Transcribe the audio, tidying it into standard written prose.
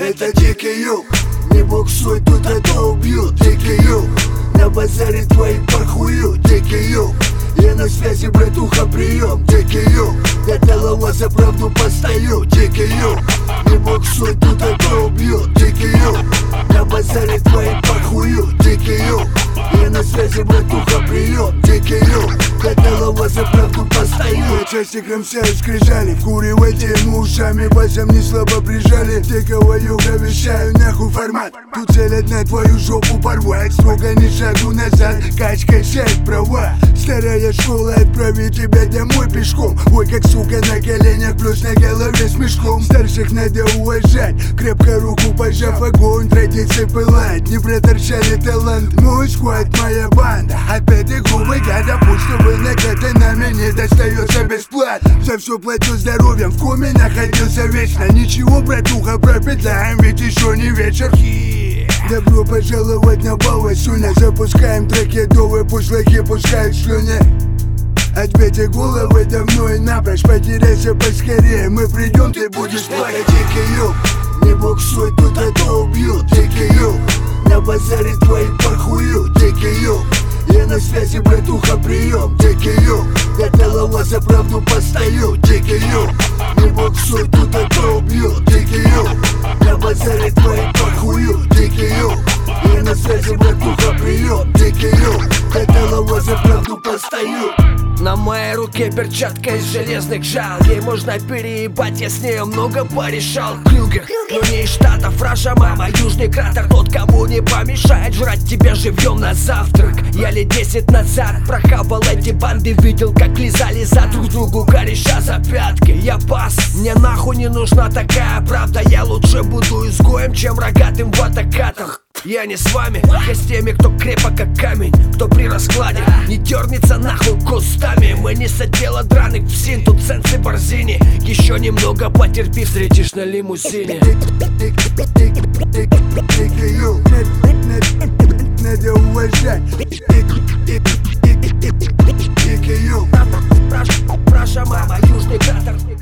Это дикий юг, не буксуй, тут это убьют. Дикий юг, на базаре твои порхую. Дикий юг, я на связи, братуха, прием. Дикий юг, для талого за правду постою. Дикий юг, не буксуй, тут это убьют. Дикий юг, на базаре твои порхую. Дикий юг, я на связи, братуха, прием. Дикий юг, для талого за правду постою. Часиком все скрижали, вкуривайте ему ушами, басом не слабо прижали. Дикого юга вещаю, нахуй формат. Тут целят на твою жопу порвать. Строго ни шагу назад, качать права. Старая школа отправит тебя домой пешком. Ой, как сука на коленях, плюс на голове с мешком. Старших надо уважать, крепко руку пожав, огонь традиции пылает. Не проторчали талант, мой сквад, моя банда. Опять и губы гада, пусть вы накатанами не достается бесплатно. За все платил здоровьем, в коме находился вечно. Ничего, братуха, пропитаем, ведь еще не вечер. Добро пожаловать на бал, Суня. Запускаем треки довы, пусть лохи пускают слюни. Ответьте головы давно и напрочь, потеряйся поскорее. Мы придем, ты будешь плакать. Дикий юг, не буксуй, тут это убьют. Дикий юг, на базаре твои порхую. Дикий юг, я на связи, братуха, прием. Дикий юг, для талого за правду постою. Дикий юг, не буксуй, тут это убьют. Дикий юг, на базаре твои порхую. Дикий юг, я на связи, братуха, прием. Дикий юг, для талого за правду постою. На моей руке перчатка из железных жал. Ей можно переебать, я с ней много порешал. Крюгер, но не из штатов, Раша мама. Южный кратер, тот, кому не помешает жрать тебя живьем на завтрак. Я лет 10 назад прохавал эти банды, видел, как лизали за друг другу, кореша за пятки. Я пас, мне нахуй не нужна такая правда. Я лучше буду изгоем, чем рогатым в атакатах. Я не с вами, я с теми, кто крепок как камень, кто при раскладе не дернется нахуй кустами. Мы не с отдела драных псин, тут сенсы борзини. Еще немного потерпи, встретишь на лимузине. Дикий юг, надо уважать. Дикий юг, Раша мама, южный кратер.